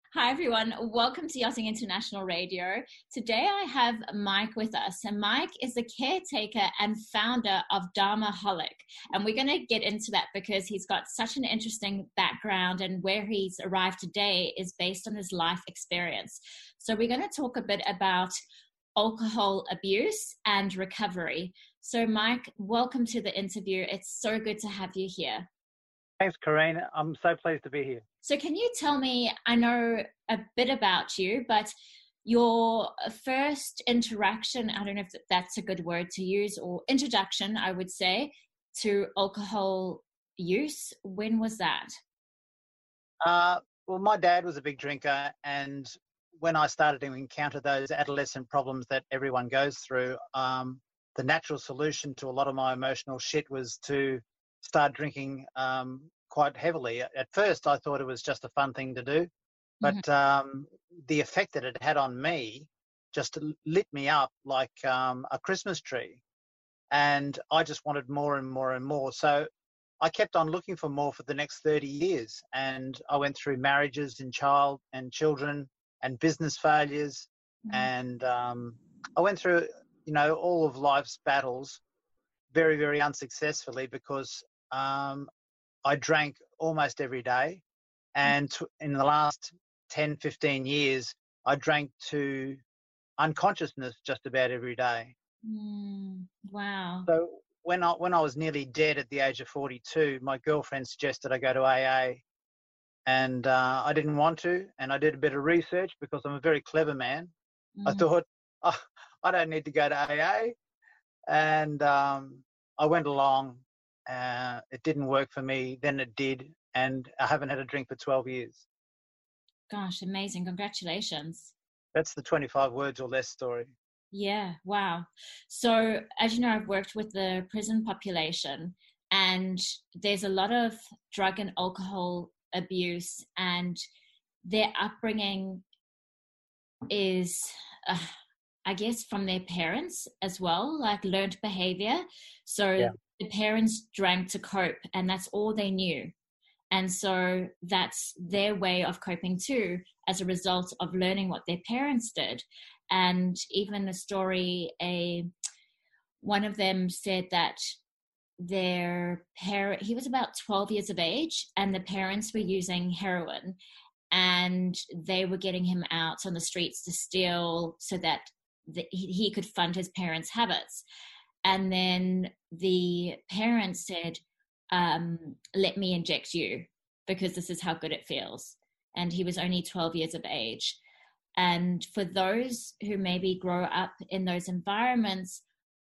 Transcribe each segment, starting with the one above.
Hi, everyone. Welcome to Yachting International Radio. Today I have Mike with us, and Mike is the caretaker and founder of Dharmaholic. And we're going to get into that because he's got such an interesting background, and where he's arrived today is based on his life experience. So we're going to talk a bit about alcohol abuse and recovery. So Mike, welcome to the interview. It's so good to have you here. Thanks, Corrine. I'm so pleased to be here. So can you tell me, I know a bit about you, but your first interaction, I don't know if that's a good word to use, or introduction, I would say, to alcohol use, when was that? Well, my dad was a big drinker, and when I started to encounter those adolescent problems that everyone goes through, the natural solution to a lot of my emotional shit was to start drinking quite heavily. At first, I thought it was just a fun thing to do, but the effect that it had on me just lit me up like a Christmas tree, and I just wanted more and more and more. So I kept on looking for more for the next 30 years, and I went through marriages and children and business failures, and I went through, all of life's battles very, very unsuccessfully because I drank almost every day. And in the last 10, 15 years, I drank to unconsciousness just about every day. Wow. So when I was nearly dead at the age of 42, my girlfriend suggested I go to AA. And I didn't want to. And I did a bit of research because I'm a very clever man. I thought, oh, I don't need to go to AA. And I went along. It didn't work for me. Then it did. And I haven't had a drink for 12 years. Gosh, amazing. Congratulations. That's the 25 words or less story. Yeah, wow. So as you know, I've worked with the prison population, and there's a lot of drug and alcohol abuse, and their upbringing is, I guess, from their parents as well, like learned behavior. So the parents drank to cope, and that's all they knew. And so that's their way of coping too, as a result of learning what their parents did. And even the story, one of them said that he was about 12 years of age, and the parents were using heroin, and they were getting him out on the streets to steal so that he could fund his parents' habits. And then the parents said, let me inject you because this is how good it feels. And he was only 12 years of age. And for those who maybe grow up in those environments,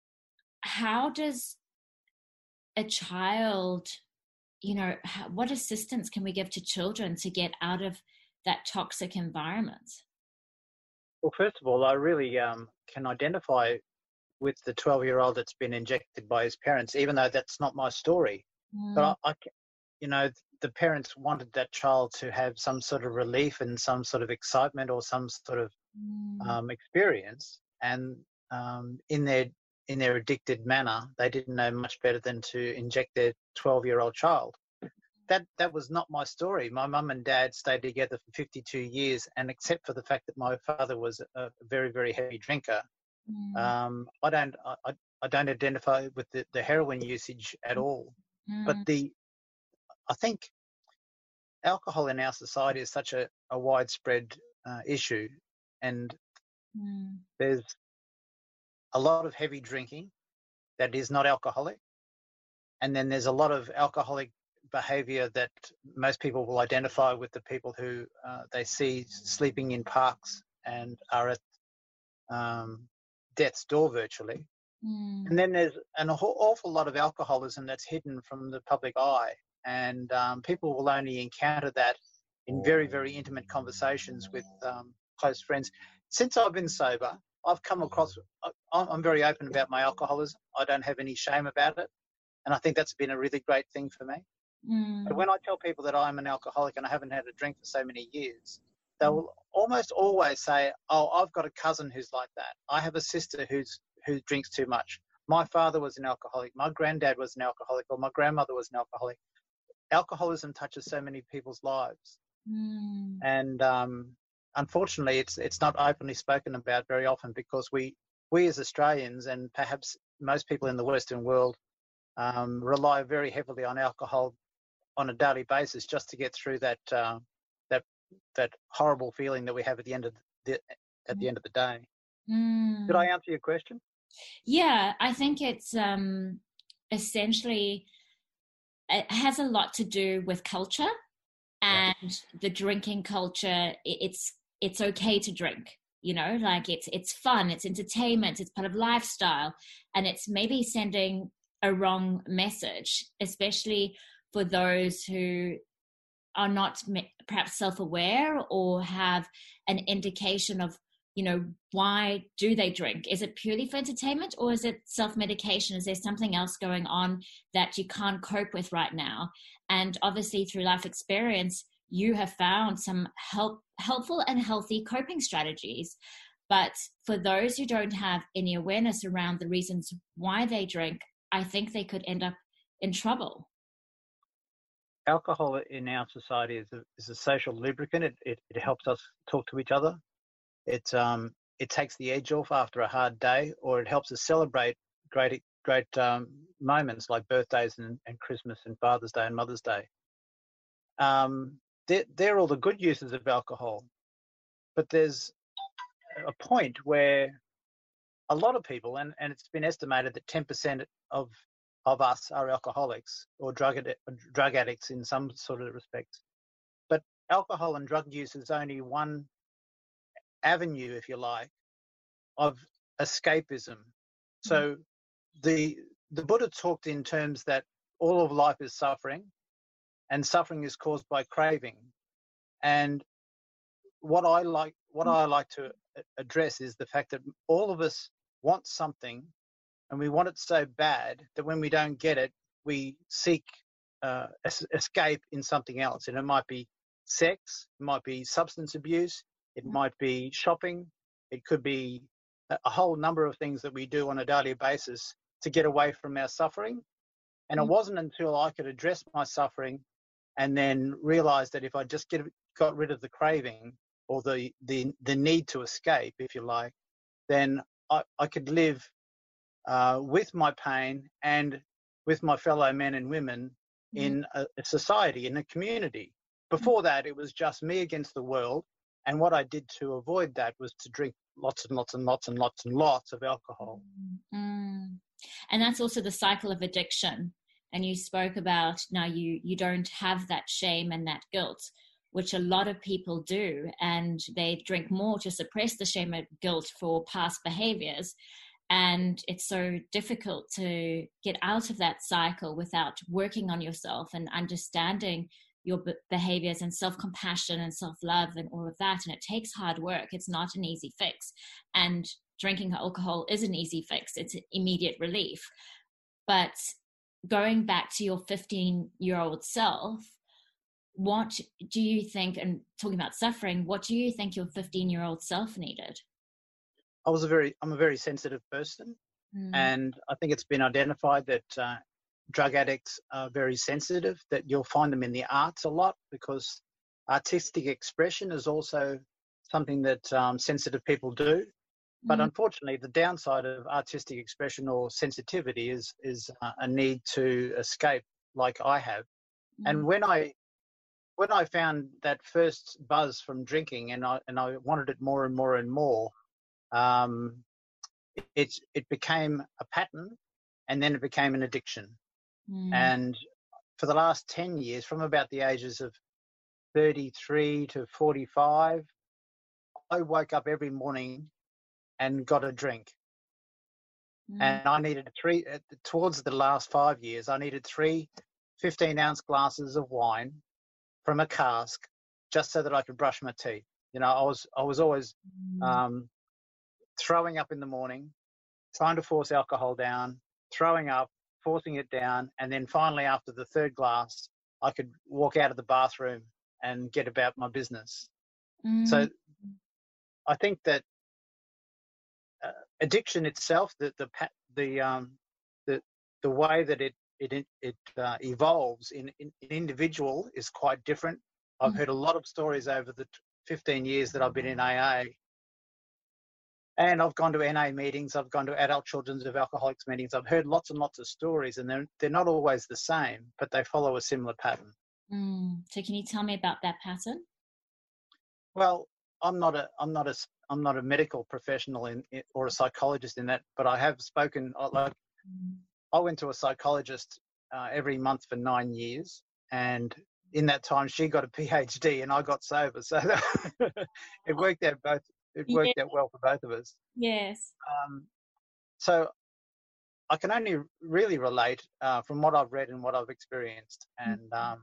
how does a child, what assistance can we give to children to get out of that toxic environment? Well, first of all, I really can identify with the 12-year-old that's been injected by his parents, even though that's not my story. But the parents wanted that child to have some sort of relief and some sort of excitement or some sort of experience. And in their addicted manner, they didn't know much better than to inject their 12-year-old child. That was not my story. My mum and dad stayed together for 52 years, and except for the fact that my father was a very, very heavy drinker, I don't identify with the heroin usage at all. But I think alcohol in our society is such a widespread issue, and there's a lot of heavy drinking that is not alcoholic, and then there's a lot of alcoholic behaviour that most people will identify with the people who they see sleeping in parks and are at death's door virtually. And then there's an awful lot of alcoholism that's hidden from the public eye, and people will only encounter that in very, very intimate conversations with close friends. Since I've been sober, I've come across, I'm very open about my alcoholism. I don't have any shame about it, and I think that's been a really great thing for me. But when I tell people that I'm an alcoholic and I haven't had a drink for so many years, they will almost always say, oh, I've got a cousin who's like that. I have a sister who drinks too much. My father was an alcoholic. My granddad was an alcoholic, or my grandmother was an alcoholic. Alcoholism touches so many people's lives. And unfortunately, it's not openly spoken about very often because we as Australians, and perhaps most people in the Western world, rely very heavily on alcohol on a daily basis just to get through that horrible feeling that we have at the end of the day. Did I answer your question? Yeah, I think it's essentially, it has a lot to do with culture and the drinking culture. It's okay to drink, you know, like it's fun, it's entertainment, it's part of lifestyle, and it's maybe sending a wrong message, especially for those who are not perhaps self-aware or have an indication of, you know, why do they drink? Is it purely for entertainment, or is it self-medication? Is there something else going on that you can't cope with right now? And obviously through life experience, you have found some helpful and healthy coping strategies. But for those who don't have any awareness around the reasons why they drink, I think they could end up in trouble. Alcohol in our society is a social lubricant. It helps us talk to each other. It takes the edge off after a hard day, or it helps us celebrate great moments like birthdays and Christmas and Father's Day and Mother's Day. They're all the good uses of alcohol, but there's a point where a lot of people, and it's been estimated that 10% of us are alcoholics or drug addicts in some sort of respects. But alcohol and drug use is only one avenue, if you like, of escapism. So the Buddha talked in terms that all of life is suffering, and suffering is caused by craving. And what I like to address is the fact that all of us want something, and we want it so bad that when we don't get it, we seek escape in something else. And it might be sex, it might be substance abuse, it might be shopping, it could be a whole number of things that we do on a daily basis to get away from our suffering. And it wasn't until I could address my suffering and then realize that if I just got rid of the craving or the need to escape, if you like, then I could live with my pain and with my fellow men and women in a society, in a community. Before that, it was just me against the world. And what I did to avoid that was to drink lots and lots and lots and lots and lots of alcohol. And that's also the cycle of addiction. And you spoke about now you don't have that shame and that guilt, which a lot of people do. And they drink more to suppress the shame and guilt for past behaviors. And it's so difficult to get out of that cycle without working on yourself and understanding your behaviors and self-compassion and self-love and all of that. And it takes hard work. It's not an easy fix. And drinking alcohol is an easy fix. It's immediate relief. But going back to your 15-year-old self, what do you think, and talking about suffering, what do you think your 15-year-old self needed? I'm a very sensitive person, and I think it's been identified that drug addicts are very sensitive, that you'll find them in the arts a lot because artistic expression is also something that sensitive people do. But unfortunately, the downside of artistic expression or sensitivity is a need to escape, like I have. And when I found that first buzz from drinking, and I wanted it more and more and more, it became a pattern, and then it became an addiction. And for the last 10 years, from about the ages of 33 to 45, I woke up every morning and got a drink. And I needed towards the last 5 years, I needed 3 15-ounce glasses of wine from a cask just so that I could brush my teeth. You know, I was always throwing up in the morning, trying to force alcohol down, throwing up, forcing it down, and then finally after the 3rd glass, I could walk out of the bathroom and get about my business. So I think that addiction itself, the way that it evolves in individual is quite different. I've heard a lot of stories over the 15 years that I've been in AA. And I've gone to NA meetings, I've gone to adult children of alcoholics meetings. I've heard lots and lots of stories, and they're not always the same, but they follow a similar pattern. So can you tell me about that pattern? Well, I'm not a medical professional or a psychologist in that, but I have spoken. I went to a psychologist every month for 9 years, and in that time she got a PhD and I got sober, so it worked out both. It worked out well for both of us. Yes. So I can only really relate from what I've read and what I've experienced, and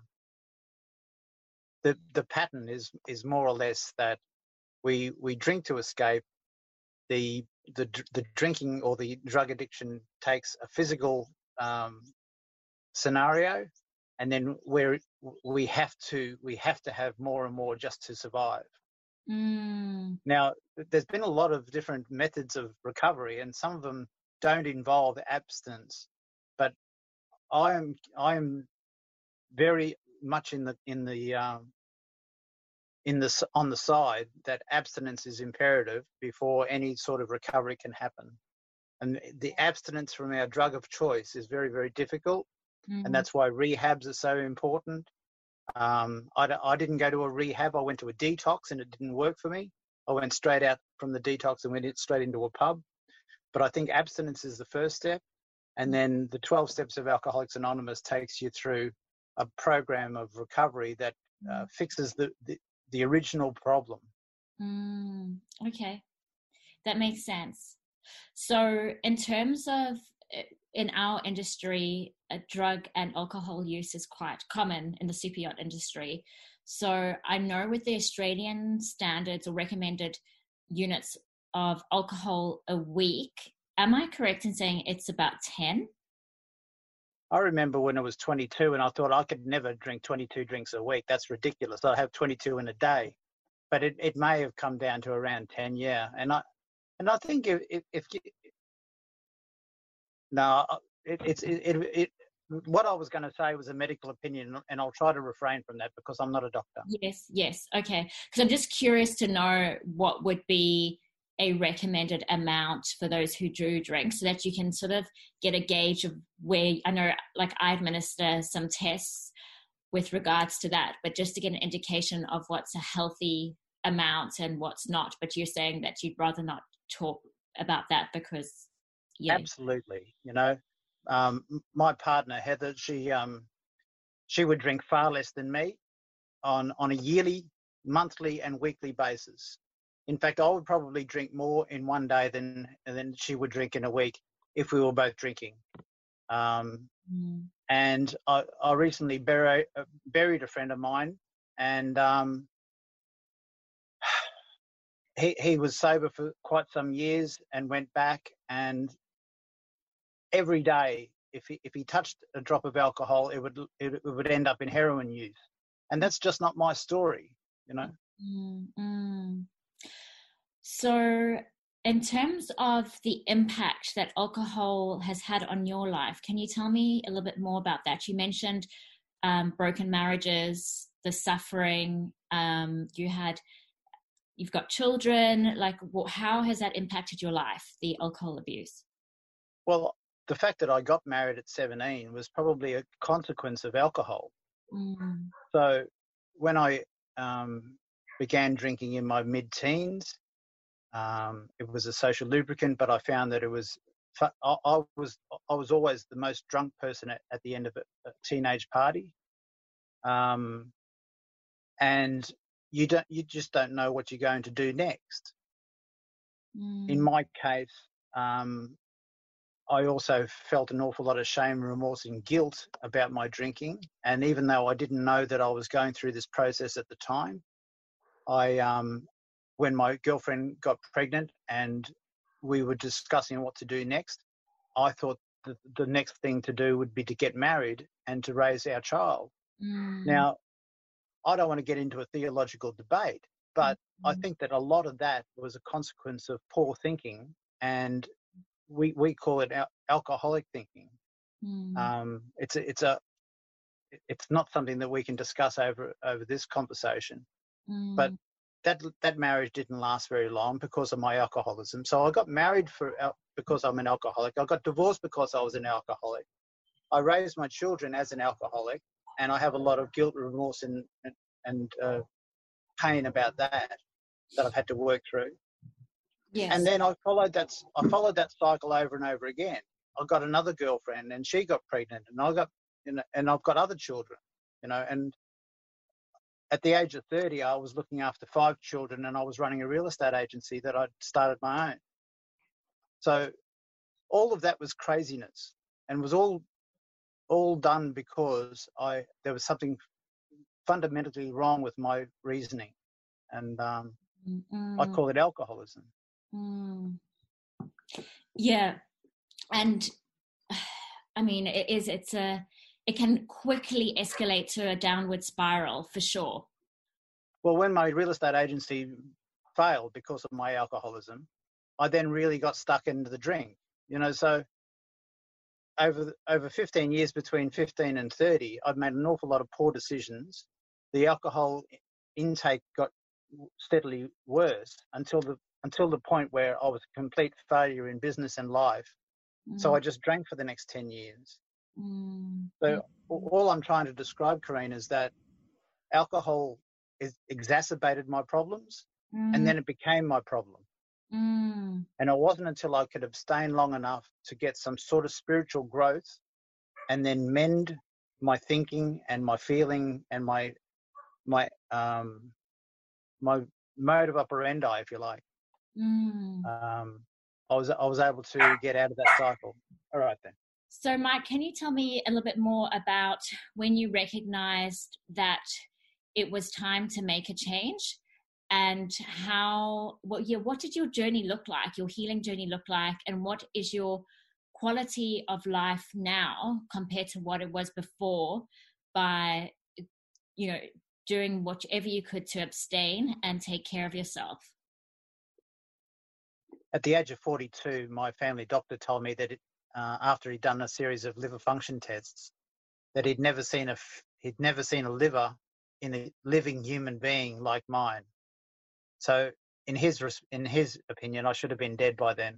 the pattern is more or less that we drink to escape. The drinking or the drug addiction takes a physical scenario, and then we have to have more and more just to survive. Now, there's been a lot of different methods of recovery, and some of them don't involve abstinence, but I am very much on the side that abstinence is imperative before any sort of recovery can happen. And the abstinence from our drug of choice is very, very difficult, and that's why rehabs are so important. I didn't go to a rehab. I went to a detox, and it didn't work for me. I went straight out from the detox and went straight into a pub. But I think abstinence is the first step, and then the 12 steps of Alcoholics Anonymous takes you through a program of recovery that fixes the original problem. Okay, that makes sense. So in terms of in our industry, drug and alcohol use is quite common in the super yacht industry. So I know with the Australian standards or recommended units of alcohol a week, am I correct in saying it's about 10? I remember when I was 22 and I thought I could never drink 22 drinks a week. That's ridiculous. I have 22 in a day. But it may have come down to around 10, yeah. And I think what I was going to say was a medical opinion, and I'll try to refrain from that because I'm not a doctor. Yes. Okay. Because I'm just curious to know what would be a recommended amount for those who do drink, so that you can sort of get a gauge of where, I know, like I administer some tests with regards to that, but just to get an indication of what's a healthy amount and what's not. But you're saying that you'd rather not talk about that because, yeah. Absolutely. You know, my partner, Heather, she would drink far less than me on a yearly, monthly and weekly basis. In fact, I would probably drink more in one day than she would drink in a week if we were both drinking. And I recently buried a friend of mine, and he was sober for quite some years and went back, and every day, if he touched a drop of alcohol, it would end up in heroin use, and that's just not my story, you know. So, in terms of the impact that alcohol has had on your life, can you tell me a little bit more about that? You mentioned broken marriages, the suffering. You've got children. Like, how has that impacted your life, the alcohol abuse? Well, the fact that I got married at 17 was probably a consequence of alcohol. So when I began drinking in my mid-teens, it was a social lubricant, but I found that I was always the most drunk person at the end of a teenage party, and you just don't know what you're going to do next. In my case, I also felt an awful lot of shame, remorse, and guilt about my drinking. And even though I didn't know that I was going through this process at the time, when my girlfriend got pregnant and we were discussing what to do next, I thought that the next thing to do would be to get married and to raise our child. Now, I don't want to get into a theological debate, but I think that a lot of that was a consequence of poor thinking, and we call it alcoholic thinking. it's not something that we can discuss over this conversation. But Mm. that marriage didn't last very long because of my alcoholism. So I got married because I'm an alcoholic. I got divorced because I was an alcoholic. I raised my children as an alcoholic, and I have a lot of guilt, remorse, and pain about that I've had to work through. Yes. And then I followed that cycle over and over again. I got another girlfriend, and she got pregnant, and and I've got other children, and at the age of 30, I was looking after 5 children, and I was running a real estate agency that I'd started my own. So all of that was craziness, and was all done because there was something fundamentally wrong with my reasoning, and I call it alcoholism. Yeah, and I mean, it can quickly escalate to a downward spiral for sure. Well, when my real estate agency failed because of my alcoholism, I then really got stuck into the drink. So over 15 years, between 15 and 30, I'd made an awful lot of poor decisions. The alcohol intake got steadily worse until the point where I was a complete failure in business and life. So I just drank for the next 10 years. So all I'm trying to describe, Corinne, is that alcohol exacerbated my problems, and then it became my problem. And it wasn't until I could abstain long enough to get some sort of spiritual growth and then mend my thinking and my feeling and my mode of operandi, if you like. I was able to get out of that cycle. All right then. So, Mike, can you tell me a little bit more about when you recognized that it was time to make a change, and what did your journey look like, your healing journey look like, and what is your quality of life now compared to what it was before by, doing whatever you could to abstain and take care of yourself? At the age of 42, my family doctor told me that after he'd done a series of liver function tests, that he'd never seen a liver in a living human being like mine. So in his opinion, I should have been dead by then.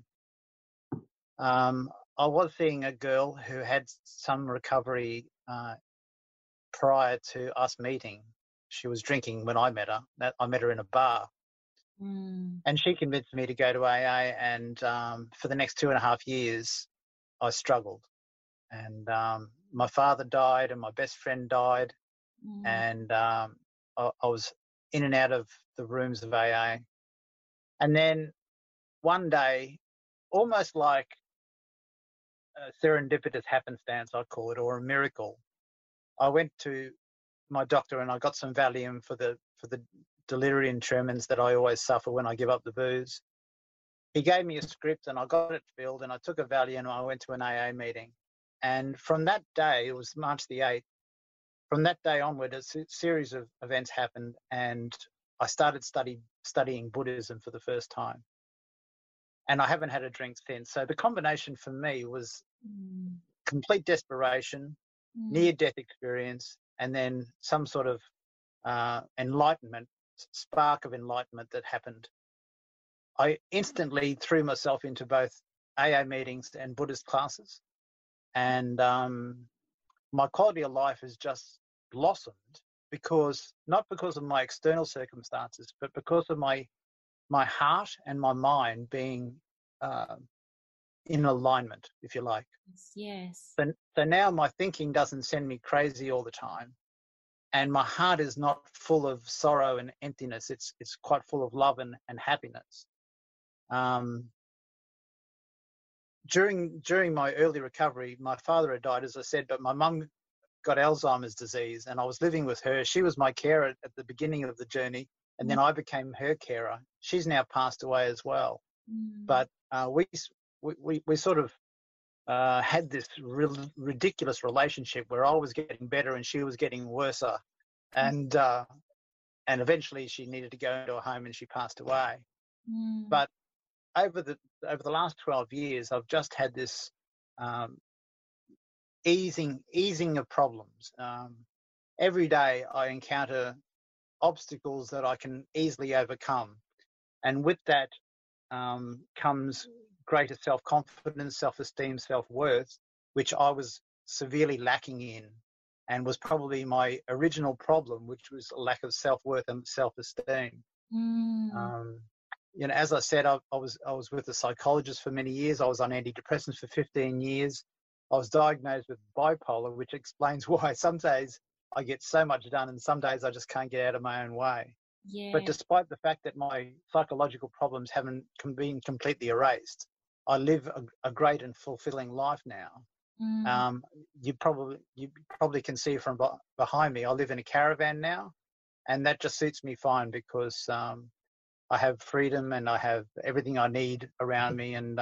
I was seeing a girl who had some recovery prior to us meeting. She was drinking when I met her. I met her in a bar. And she convinced me to go to AA, and for the next 2.5 years, I struggled. And my father died, and my best friend died, and I was in and out of the rooms of AA. And then one day, almost like a serendipitous happenstance, I call it, or a miracle, I went to my doctor and I got some Valium for the delirium tremens that I always suffer when I give up the booze. He gave me a script and I got it filled, and I took a Valium and I went to an AA meeting. And from that day, it was March the 8th, from that day onward, a series of events happened, and I started studying Buddhism for the first time. And I haven't had a drink since. So the combination for me was complete desperation, near-death experience, and then some sort of spark of enlightenment that happened. I instantly threw myself into both AA meetings and Buddhist classes, and my quality of life has just blossomed not because of my external circumstances, but because of my heart and my mind being in alignment, if you like. Yes. So now my thinking doesn't send me crazy all the time, and my heart is not full of sorrow and emptiness. It's quite full of love and happiness. During my early recovery, my father had died, as I said, but my mum got Alzheimer's disease, and I was living with her. She was my carer at the beginning of the journey, and then I became her carer. She's now passed away as well. But we sort of had this ridiculous relationship where I was getting better and she was getting worse, and eventually she needed to go into a home and she passed away. But over the last 12 years, I've just had this easing of problems. Every day I encounter obstacles that I can easily overcome, and with that comes greater self-confidence, self-esteem, self-worth, which I was severely lacking in, and was probably my original problem, which was a lack of self-worth and self-esteem. As I said, I was with a psychologist for many years. I was on antidepressants for 15 years. I was diagnosed with bipolar, which explains why some days I get so much done and some days I just can't get out of my own way. Yeah. But despite the fact that my psychological problems haven't been completely erased, I live a great and fulfilling life now. You probably can see from behind me, I live in a caravan now, and that just suits me fine because I have freedom and I have everything I need around me, and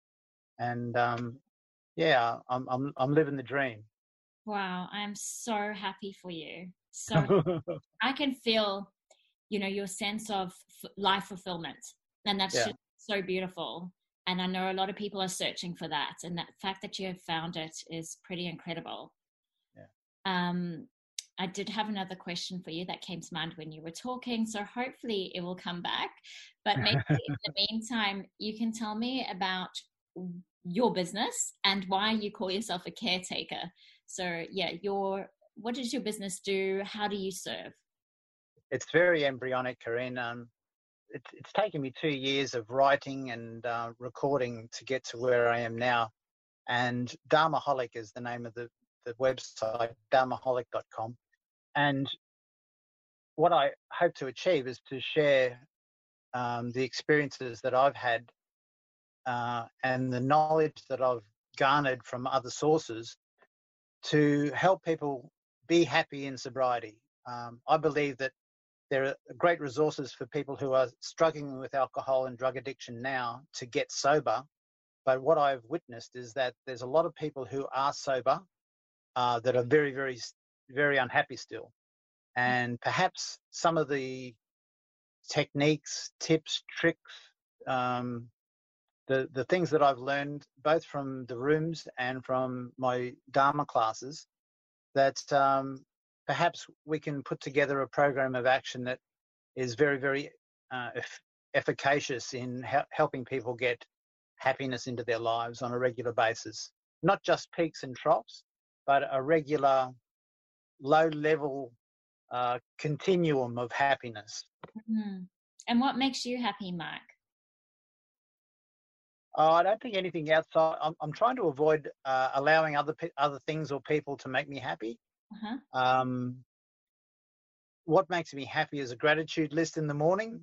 yeah, I'm living the dream. Wow, I'm so happy for you. So I can feel, your sense of life fulfillment, and that's just so beautiful. And I know a lot of people are searching for that, and that fact that you have found it is pretty incredible. Yeah. I did have another question for you that came to mind when you were talking, so hopefully it will come back. But maybe in the meantime, you can tell me about your business and why you call yourself a caretaker. So yeah, what does your business do? How do you serve? It's very embryonic, Corinne. It's taken me 2 years of writing and recording to get to where I am now. And Dharmaholic is the name of the website, dharmaholic.com. And what I hope to achieve is to share the experiences that I've had and the knowledge that I've garnered from other sources to help people be happy in sobriety. I believe that there are great resources for people who are struggling with alcohol and drug addiction now to get sober. But what I've witnessed is that there's a lot of people who are sober that are very, very, very unhappy still. And perhaps some of the techniques, tips, tricks, the things that I've learned both from the rooms and from my Dharma classes, that perhaps we can put together a program of action that is very, very efficacious in helping people get happiness into their lives on a regular basis. Not just peaks and troughs, but a regular low-level continuum of happiness. Mm-hmm. And what makes you happy, Mark? I don't think anything outside. I'm trying to avoid allowing other things or people to make me happy. Uh-huh. What makes me happy is a gratitude list in the morning.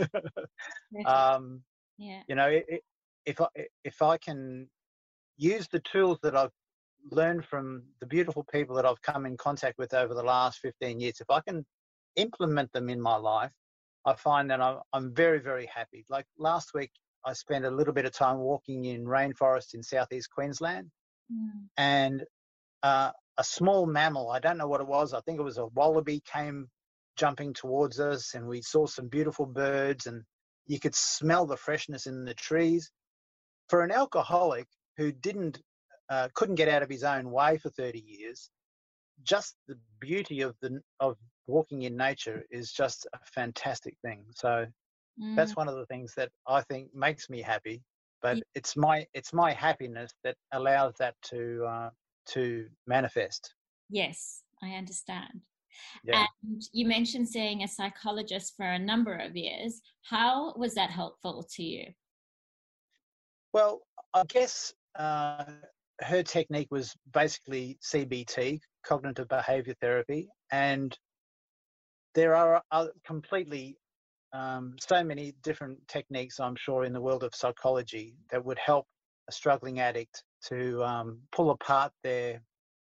Yeah. If I can use the tools that I've learned from the beautiful people that I've come in contact with over the last 15 years, if I can implement them in my life, I find that I'm very, very happy. Like last week, I spent a little bit of time walking in rainforest in southeast Queensland, and a small mammal, I don't know what it was, I think it was a wallaby, came jumping towards us, and we saw some beautiful birds, and you could smell the freshness in the trees. For an alcoholic who couldn't get out of his own way for 30 years, just the beauty of walking in nature is just a fantastic thing. So that's one of the things that I think makes me happy. But it's my happiness that allows that to manifest. Yes, I understand. Yeah. And you mentioned seeing a psychologist for a number of years. How was that helpful to you? Well, I guess her technique was basically CBT, cognitive behavior therapy, and there are completely so many different techniques, I'm sure, in the world of psychology that would help a struggling addict to pull apart their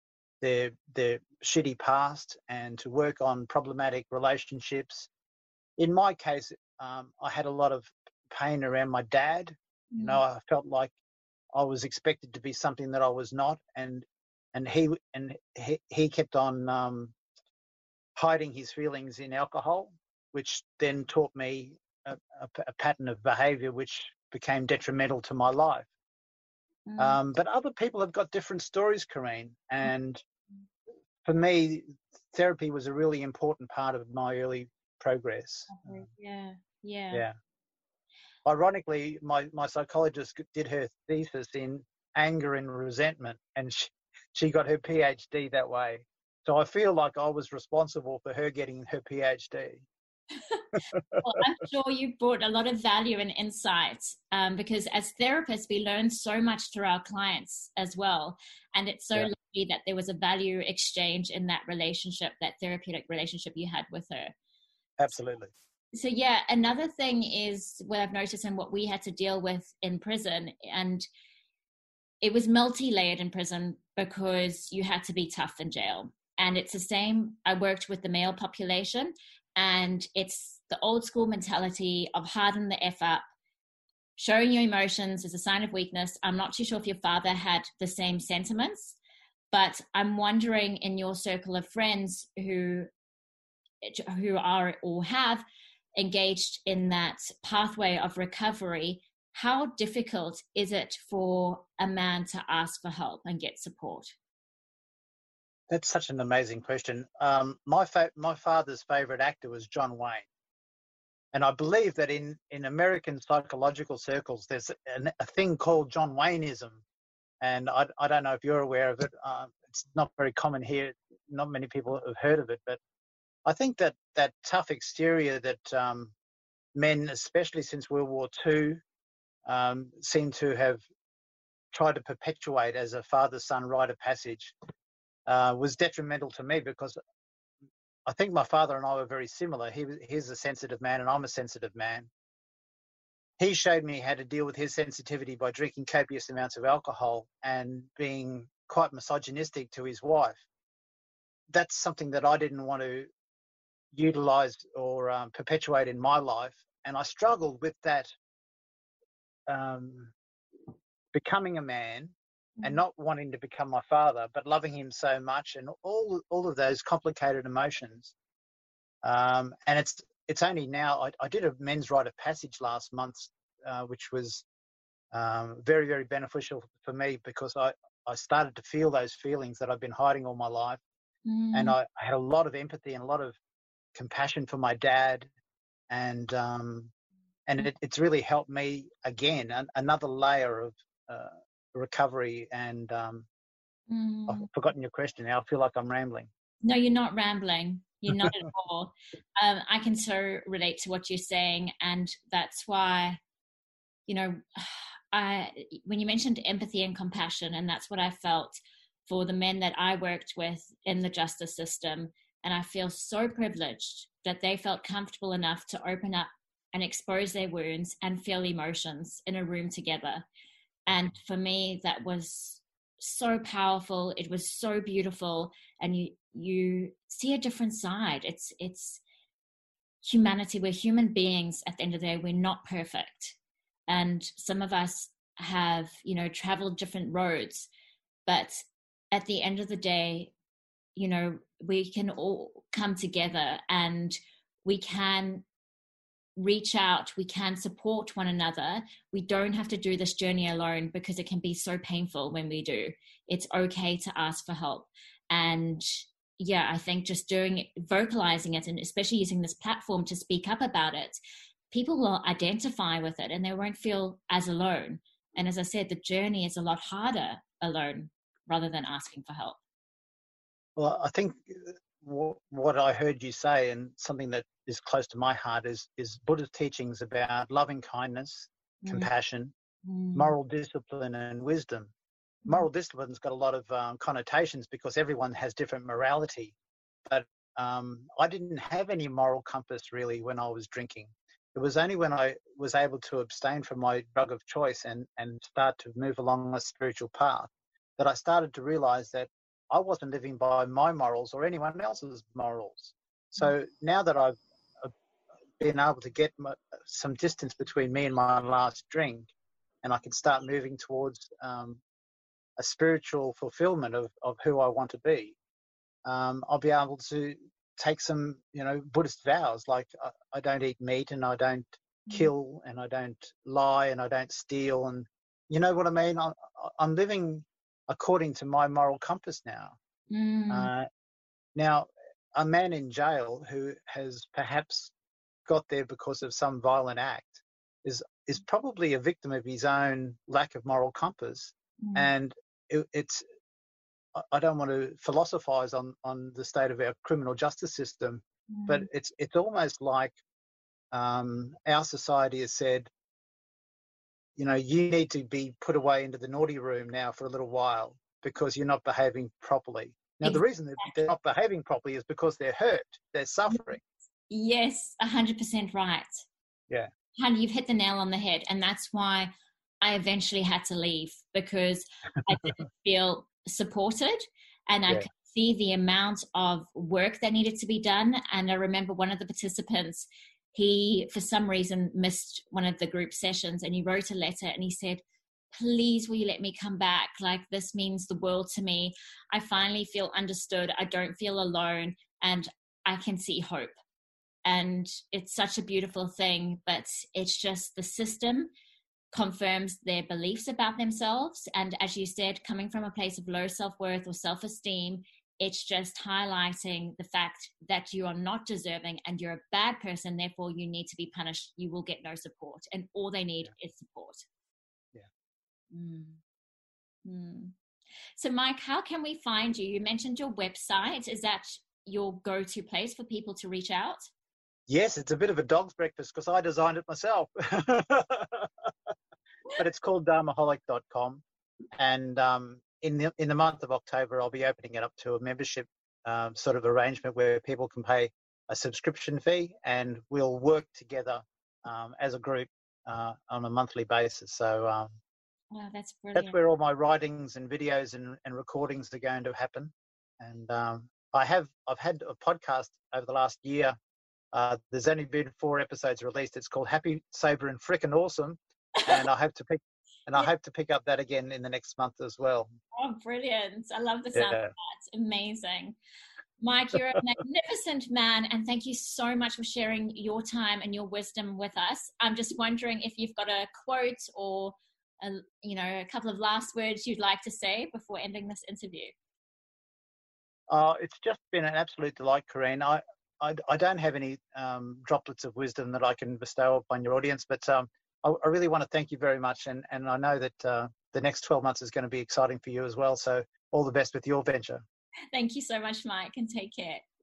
shitty past and to work on problematic relationships. In my case, I had a lot of pain around my dad. I felt like I was expected to be something that I was not, and he kept on hiding his feelings in alcohol, which then taught me a pattern of behaviour which became detrimental to my life. But other people have got different stories, Corrine. And for me, therapy was a really important part of my early progress. Yeah. Ironically, my psychologist did her thesis in anger and resentment, and she got her PhD that way. So I feel like I was responsible for her getting her PhD. Well, I'm sure you brought a lot of value and insight, because as therapists, we learn so much through our clients as well. And it's so lucky that there was a value exchange in that relationship, that therapeutic relationship you had with her. Absolutely. So yeah, another thing is what I've noticed and what we had to deal with in prison, and it was multi-layered in prison because you had to be tough in jail. And it's the same. I worked with the male population, and it's the old school mentality of harden the F up. Showing your emotions is a sign of weakness. I'm not too sure if your father had the same sentiments, but I'm wondering in your circle of friends who are or have engaged in that pathway of recovery, how difficult is it for a man to ask for help and get support? That's such an amazing question. My father's favorite actor was John Wayne. And I believe that in American psychological circles, there's a thing called John Wayneism. And I don't know if you're aware of it. It's not very common here. Not many people have heard of it. But I think that tough exterior that men, especially since World War II, seem to have tried to perpetuate as a father-son rite of passage was detrimental to me, because I think my father and I were very similar. He's a sensitive man and I'm a sensitive man. He showed me how to deal with his sensitivity by drinking copious amounts of alcohol and being quite misogynistic to his wife. That's something that I didn't want to utilize or perpetuate in my life. And I struggled with that, becoming a man and not wanting to become my father, but loving him so much, and all of those complicated emotions. And it's only now, I did a men's rite of passage last month, which was very, very beneficial for me, because I started to feel those feelings that I've been hiding all my life. And I had a lot of empathy and a lot of compassion for my dad. And it's really helped me again, another layer of recovery. And I've forgotten your question now. I feel like I'm rambling. No, you're not rambling. You're not at all. I can so relate to what you're saying, and that's why, when you mentioned empathy and compassion, and that's what I felt for the men that I worked with in the justice system, and I feel so privileged that they felt comfortable enough to open up and expose their wounds and feel emotions in a room together. And for me, that was so powerful. It was so beautiful. And you see a different side. It's humanity. We're human beings at the end of the day. We're not perfect. And some of us have, traveled different roads. But at the end of the day, we can all come together and we can reach out, we can support one another. We don't have to do this journey alone, because it can be so painful when we do. It's okay to ask for help. And yeah, I think just vocalizing it, and especially using this platform to speak up about it, people will identify with it and they won't feel as alone. And as I said, the journey is a lot harder alone rather than asking for help. Well, I think what I heard you say, and something that is close to my heart, is Buddha's teachings about loving kindness, compassion, moral discipline, and wisdom. Moral discipline's got a lot of connotations, because everyone has different morality. But I didn't have any moral compass really when I was drinking. It was only when I was able to abstain from my drug of choice and start to move along a spiritual path that I started to realize that I wasn't living by my morals or anyone else's morals. So now that I've been able to get some distance between me and my last drink, and I can start moving towards a spiritual fulfillment of who I want to be, I'll be able to take some, Buddhist vows, like I don't eat meat, and I don't kill, and I don't lie, and I don't steal, and you know what I mean? I'm living according to my moral compass now. Now, a man in jail who has perhaps got there because of some violent act is probably a victim of his own lack of moral compass. And it's I don't want to philosophize on the state of our criminal justice system, but it's almost like our society has said, you know, you need to be put away into the naughty room now for a little while because you're not behaving properly. Now, the reason they're not behaving properly is because they're hurt, they're suffering. Yes, 100% right. Yeah. Honey, you've hit the nail on the head. And that's why I eventually had to leave, because I didn't feel supported, and I could see the amount of work that needed to be done. And I remember one of the participants, he, for some reason, missed one of the group sessions, and he wrote a letter and he said, please, will you let me come back? Like, this means the world to me. I finally feel understood. I don't feel alone, and I can see hope. And it's such a beautiful thing, but it's just the system confirms their beliefs about themselves. And as you said, coming from a place of low self-worth or self-esteem, it's just highlighting the fact that you are not deserving and you're a bad person, therefore you need to be punished. You will get no support, and all they need is support. So Mike, how can we find you? You mentioned your website. Is that your go-to place for people to reach out? Yes, it's a bit of a dog's breakfast because I designed it myself. But it's called dharmaholic.com. And in the month of October, I'll be opening it up to a membership sort of arrangement where people can pay a subscription fee, and we'll work together as a group on a monthly basis. So wow, that's brilliant. That's where all my writings and videos and recordings are going to happen. And I've had a podcast over the last year. There's only been 4 episodes released. It's called Happy, Sober, and Frickin' Awesome, and I hope to pick up that again in the next month as well. Oh, brilliant! I love the sound of that. Amazing, Mike. You're a magnificent man, and thank you so much for sharing your time and your wisdom with us. I'm just wondering if you've got a quote or a couple of last words you'd like to say before ending this interview. It's just been an absolute delight, Corinne. I don't have any droplets of wisdom that I can bestow upon your audience, but I really want to thank you very much. And I know that the next 12 months is going to be exciting for you as well. So all the best with your venture. Thank you so much, Mike, and take care.